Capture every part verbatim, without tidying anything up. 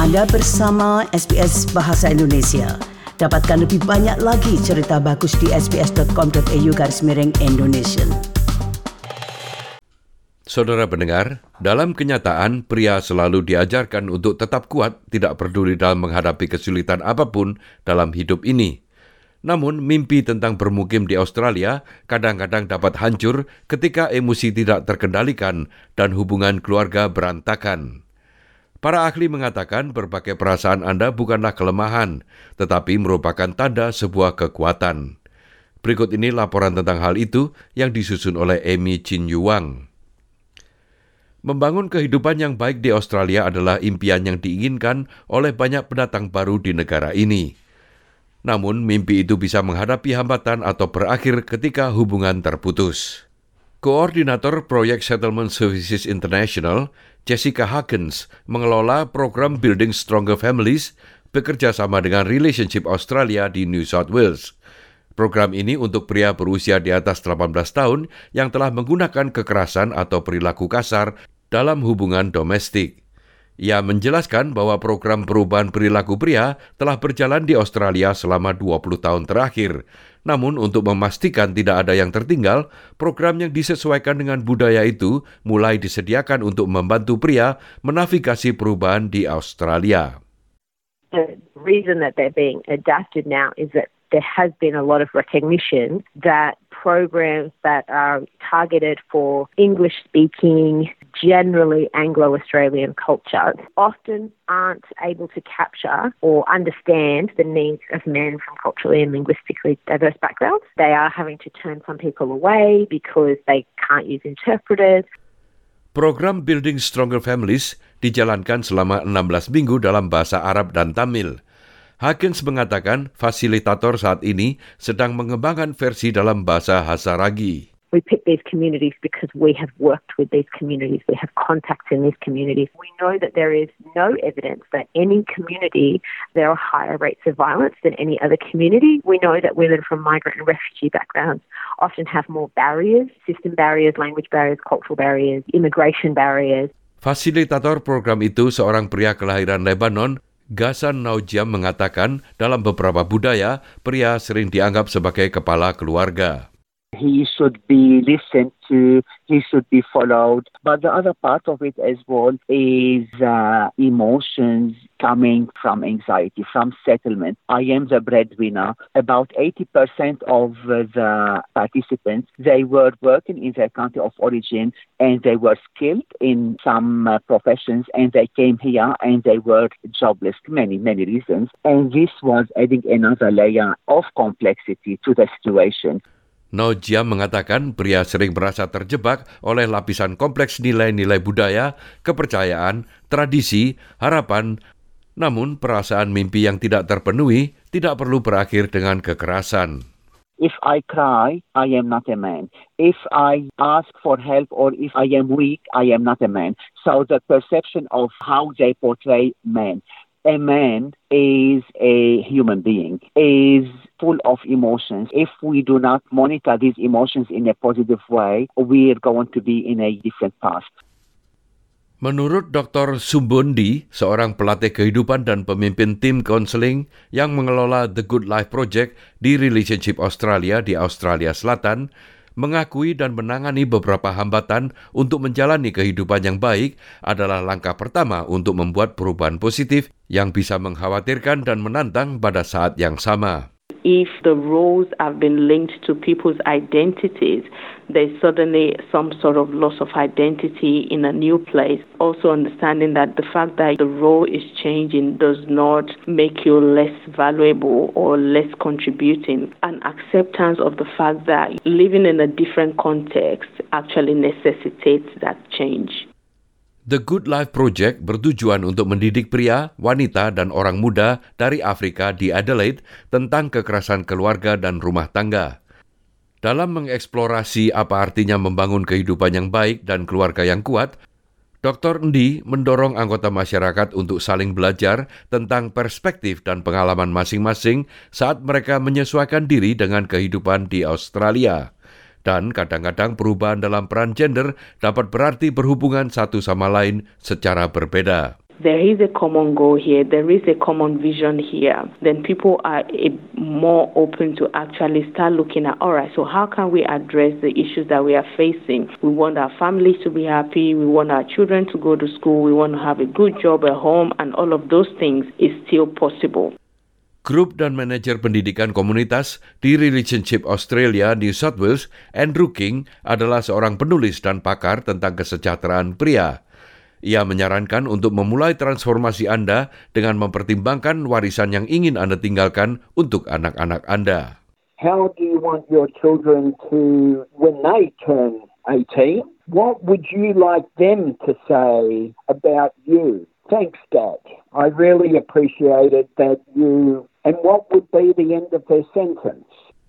Anda bersama S B S Bahasa Indonesia. Dapatkan lebih banyak lagi cerita bagus di sbs.com.au garis miring Indonesia. Saudara pendengar, dalam kenyataan pria selalu diajarkan untuk tetap kuat, tidak peduli dalam menghadapi kesulitan apapun dalam hidup ini. Namun, mimpi tentang bermukim di Australia kadang-kadang dapat hancur ketika emosi tidak terkendalikan dan hubungan keluarga berantakan. Para ahli mengatakan berbagai perasaan Anda bukanlah kelemahan, tetapi merupakan tanda sebuah kekuatan. Berikut ini laporan tentang hal itu yang disusun oleh Amy Chin Yuang. Membangun kehidupan yang baik di Australia adalah impian yang diinginkan oleh banyak pendatang baru di negara ini. Namun, mimpi itu bisa menghadapi hambatan atau berakhir ketika hubungan terputus. Koordinator Proyek Settlement Services International, Jessica Hawkins, mengelola program Building Stronger Families bekerja sama dengan Relationship Australia di New South Wales. Program ini untuk pria berusia di atas delapan belas tahun yang telah menggunakan kekerasan atau perilaku kasar dalam hubungan domestik. Ia menjelaskan bahwa program perubahan perilaku pria telah berjalan di Australia selama dua puluh tahun terakhir. Namun untuk memastikan tidak ada yang tertinggal, program yang disesuaikan dengan budaya itu mulai disediakan untuk membantu pria menavigasi perubahan di Australia. The reason that they're being adapted now is that there has been a lot of recognition that programs that are targeted for English-speaking, generally Anglo-Australian culture often aren't able to capture or understand the needs of men from culturally and linguistically diverse backgrounds. They are having to turn some people away because they can't use interpreters. Program Building Stronger Families dijalankan selama enam belas minggu dalam bahasa Arab dan Tamil. Hawkins mengatakan fasilitator saat ini sedang mengembangkan versi dalam bahasa Hazaragi. We pick these communities because we have worked with these communities. We have contacts in these communities. We know that there is no evidence that any community, there are higher rates of violence than any other community. We know that women from migrant and refugee backgrounds often have more barriers, system barriers, language barriers, cultural barriers, immigration barriers. Fasilitator program itu seorang pria kelahiran Lebanon, Ghassan Naujiam, mengatakan dalam beberapa budaya, pria sering dianggap sebagai kepala keluarga. He should be listened to, he should be followed. But the other part of it as well is uh, emotions coming from anxiety, from settlement. I am the breadwinner. About eighty percent of uh, the participants, they were working in their country of origin and they were skilled in some uh, professions and they came here and they were jobless, many, many reasons. And this was adding another layer of complexity to the situation. Naujiam mengatakan pria sering merasa terjebak oleh lapisan kompleks nilai-nilai budaya, kepercayaan, tradisi, harapan. Namun perasaan mimpi yang tidak terpenuhi tidak perlu berakhir dengan kekerasan. If I cry, I am not a man. If I ask for help or if I am weak, I am not a man. So the perception of how they portray men. A man is a human being, is full of emotions. If we do not monitor these emotions in a positive way, we are going to be in a different path. Menurut Doktor Sumbondi, seorang pelatih kehidupan dan pemimpin tim konseling yang mengelola The Good Life Project di Relationship Australia di Australia Selatan, mengakui dan menangani beberapa hambatan untuk menjalani kehidupan yang baik adalah langkah pertama untuk membuat perubahan positif yang bisa mengkhawatirkan dan menantang pada saat yang sama. If the roles have been linked to people's identities, there's suddenly some sort of loss of identity in a new place. Also understanding that the fact that the role is changing does not make you less valuable or less contributing. An acceptance of the fact that living in a different context actually necessitates that change. The Good Life Project bertujuan untuk mendidik pria, wanita, dan orang muda dari Afrika di Adelaide tentang kekerasan keluarga dan rumah tangga. Dalam mengeksplorasi apa artinya membangun kehidupan yang baik dan keluarga yang kuat, Doktor Ndi mendorong anggota masyarakat untuk saling belajar tentang perspektif dan pengalaman masing-masing saat mereka menyesuaikan diri dengan kehidupan di Australia. Dan kadang-kadang perubahan dalam peran gender dapat berarti berhubungan satu sama lain secara berbeda. there is a common goal here, there is a common vision here, then people are a, more open to actually start looking at, all right, so how can we address the issues that we are facing? We want our families to be happy, we want our children to go to school, we want to have a good job at home, and all of those things is still possible. Grup dan manajer pendidikan komunitas di Relationship Australia New South Wales, Andrew King, adalah seorang penulis dan pakar tentang kesejahteraan pria. Ia menyarankan untuk memulai transformasi Anda dengan mempertimbangkan warisan yang ingin Anda tinggalkan untuk anak-anak Anda. How do you want your children to, when they turn eighteen, what would you like them to say about you? Thanks, Dad. I really appreciated that you... And what would be the end of their sentence?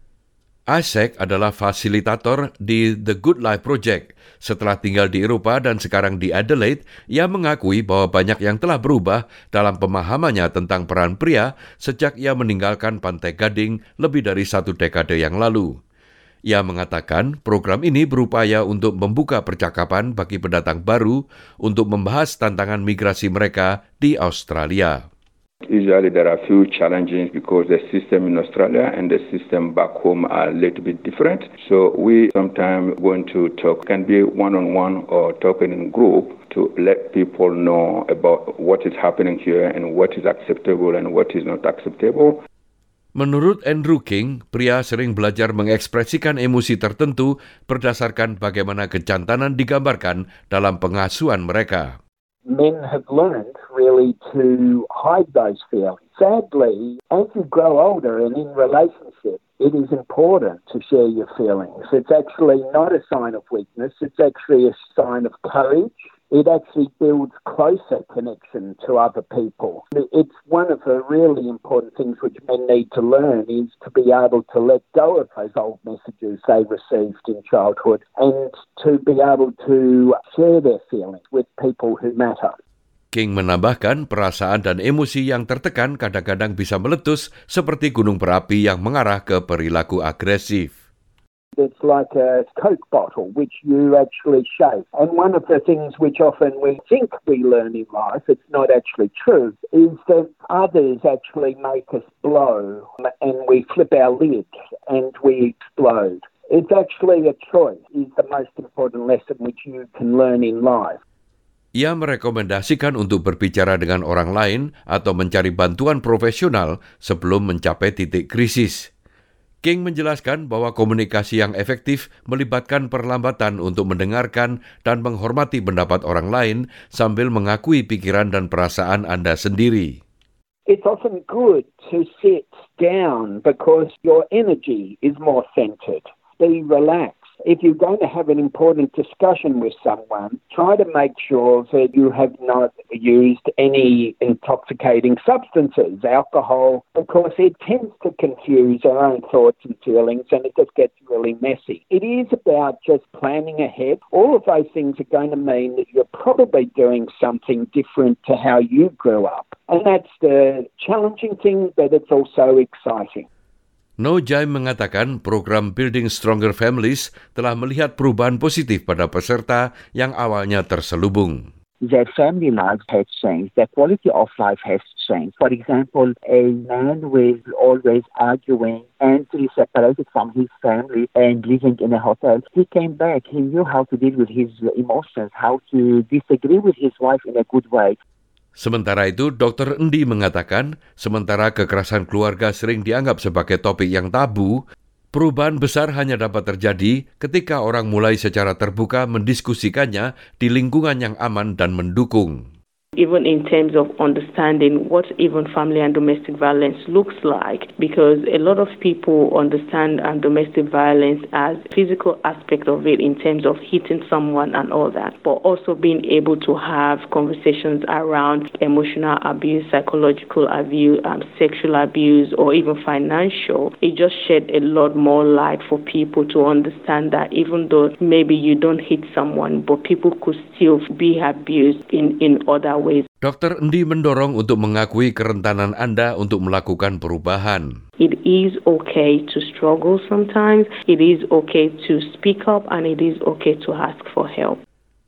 Isaac adalah fasilitator di The Good Life Project. Setelah tinggal di Eropa dan sekarang di Adelaide, ia mengakui bahwa banyak yang telah berubah dalam pemahamannya tentang peran pria sejak ia meninggalkan Pantai Gading lebih dari satu dekade yang lalu. Ia mengatakan program ini berupaya untuk membuka percakapan bagi pendatang baru untuk membahas tantangan migrasi mereka di Australia. Usually there are few challenges because the system in Australia and the system back home are a little bit different. So we sometimes want to talk, can be one-on-one or talking in group to let people know about what is happening here and what is acceptable and what is not acceptable. Menurut Andrew King, pria sering belajar mengekspresikan emosi tertentu berdasarkan bagaimana kejantanan digambarkan dalam pengasuhan mereka. Men have learned really to hide those feelings. Sadly, as you grow older and in relationship, it is important to share your feelings. It's actually not a sign of weakness, it's actually a sign of courage. It actually builds closer connection to other people. It's one of the really important things which men need to learn is to be able to let go of those old messages they received in childhood and to be able to share their feelings with people who matter. King menambahkan perasaan dan emosi yang tertekan kadang-kadang bisa meletus seperti gunung berapi yang mengarah ke perilaku agresif. It's like a Coke bottle which you actually shake. And one of the things which often we think we learn in life, it's not actually true, is that others actually make us blow and we flip our lids and we explode. It's actually a choice, is the most important lesson which you can learn in life. Ia merekomendasikan untuk berbicara dengan orang lain atau mencari bantuan profesional sebelum mencapai titik krisis. King menjelaskan bahwa komunikasi yang efektif melibatkan perlambatan untuk mendengarkan dan menghormati pendapat orang lain sambil mengakui pikiran dan perasaan Anda sendiri. It's often good to sit down because your energy is more centered. Be relaxed. If you're going to have an important discussion with someone, try to make sure that you have not used any intoxicating substances, alcohol, because it tends to confuse our own thoughts and feelings and it just gets really messy. It is about just planning ahead. All of those things are going to mean that you're probably doing something different to how you grew up. And that's the challenging thing, but it's also exciting. No Jai mengatakan program Building Stronger Families telah melihat perubahan positif pada peserta yang awalnya terselubung. Their family life has changed. Their quality of life has changed. For example, a man was always arguing and he separated from his family and living in a hotel. He came back. He knew how to deal with his emotions, how to disagree with his wife in a good way. Sementara itu, Doktor Endi mengatakan, sementara kekerasan keluarga sering dianggap sebagai topik yang tabu, perubahan besar hanya dapat terjadi ketika orang mulai secara terbuka mendiskusikannya di lingkungan yang aman dan mendukung. Even in terms of understanding what even family and domestic violence looks like, because a lot of people understand um, domestic violence as physical aspect of it in terms of hitting someone and all that, but also being able to have conversations around emotional abuse, psychological abuse, um, sexual abuse, or even financial. It just shed a lot more light for people to understand that even though maybe you don't hit someone, but people could still be abused in, in other ways. Doktor Endi mendorong untuk mengakui kerentanan Anda untuk melakukan perubahan. It is okay to struggle sometimes. It is okay to speak up and it is okay to ask for help.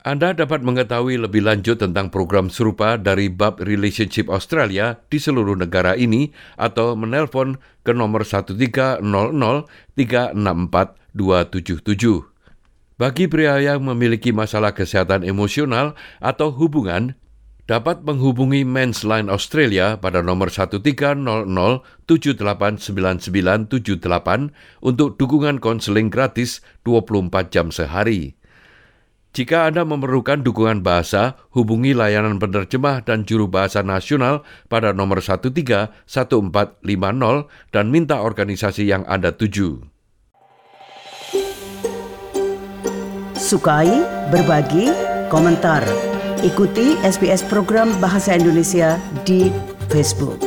Anda dapat mengetahui lebih lanjut tentang program serupa dari Bab Relationship Australia di seluruh negara ini atau menelpon ke nomor satu tiga nol nol tiga enam empat dua tujuh tujuh. Bagi pria yang memiliki masalah kesehatan emosional atau hubungan, dapat menghubungi Men's Line Australia pada nomor satu tiga nol nol tujuh delapan sembilan sembilan tujuh delapan untuk dukungan konseling gratis dua puluh empat jam sehari. Jika Anda memerlukan dukungan bahasa, hubungi layanan penerjemah dan juru bahasa nasional pada nomor satu tiga satu empat lima nol dan minta organisasi yang Anda tuju. Sukai, berbagi, komentar. Ikuti S B S program Bahasa Indonesia di Facebook.